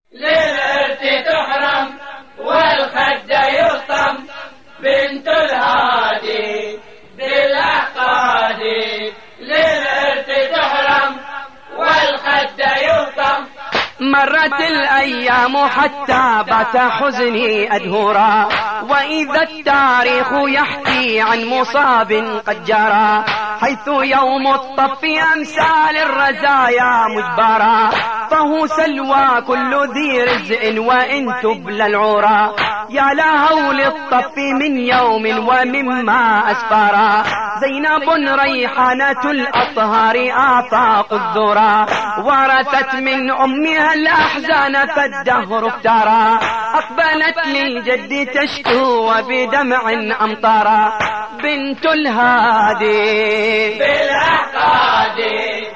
للإرث تحرم والخد يلطم، بنت الهادي بالأحقاد. للإرث تحرم والخد يلطم. مرت الأيام حتى بات حزني أدهورا، وإذا التاريخ يحكي عن مصاب قد جرى، حيث يوم الطف أمثال الرزايا مجبرا، فهو سلوى كل ذي رزء وإن تبلى العرى. يا لهول الطف من يوم ومما أسفرا، زينب ريحانة الأطهار آفاق الذرى، ورثت من أمها الأحزان فالدهر افترى، أقبلت للجد تشكو وبدمع أمطرا، بنت الهادي بالأحقاد.